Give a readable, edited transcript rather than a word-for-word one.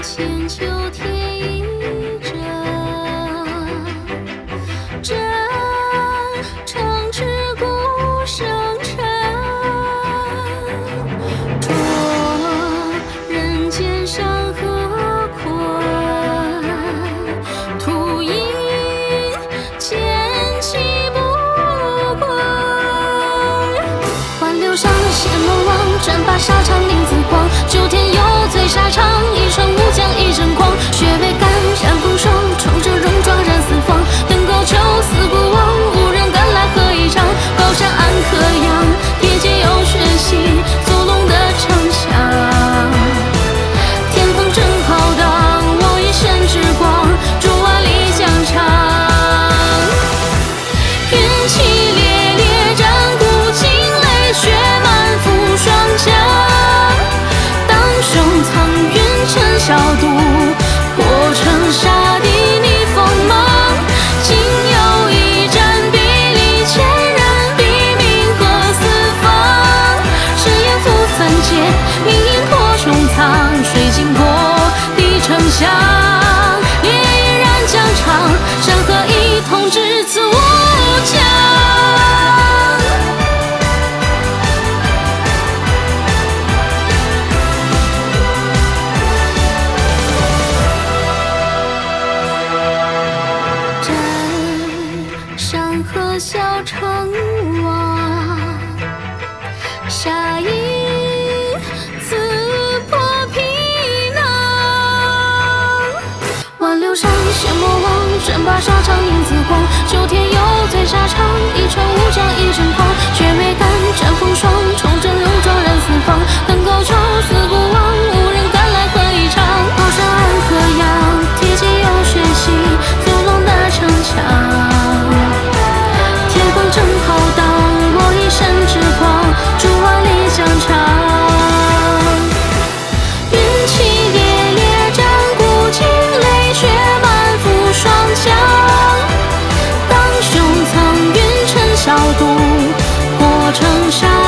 千秋天一折，这城池故生尘，浊人间山河困，徒影剑气不归。挽留上仙梦望，战罢沙场林子光。九天有醉沙场，一城无将一阵狂。雪被干染风霜，冲着戎装染四方。登高求死不忘，无人敢来贺一场。高山暗河阳，铁骑有血洗，走龙的长枪。天风正浩荡，我一身之光，诸万里疆场。云气烈烈，战鼓惊雷，血满覆霜降。当胸藏云尘小度，破城杀敌逆锋芒。今有一战，比例千人，比名和四方。誓言赴三界，名影破重藏。水晶破地城响，烈焰燃疆场。山河一统，至此无疆。山河小城望，侠影刺破皮囊。挽留上仙魔王，战罢沙场映紫光。九天有醉沙场，一城无将一阵狂。雪梅干战风霜，冲阵戎装染四方。登高求死不忘，无人敢来贺一场。高山暗河阳，铁骑有血洗，走龙的城墙。正浩荡，我一身之光，诸万里疆场。云气烈烈，战鼓惊雷，血满覆霜降。当胸藏云尘小度，破城杀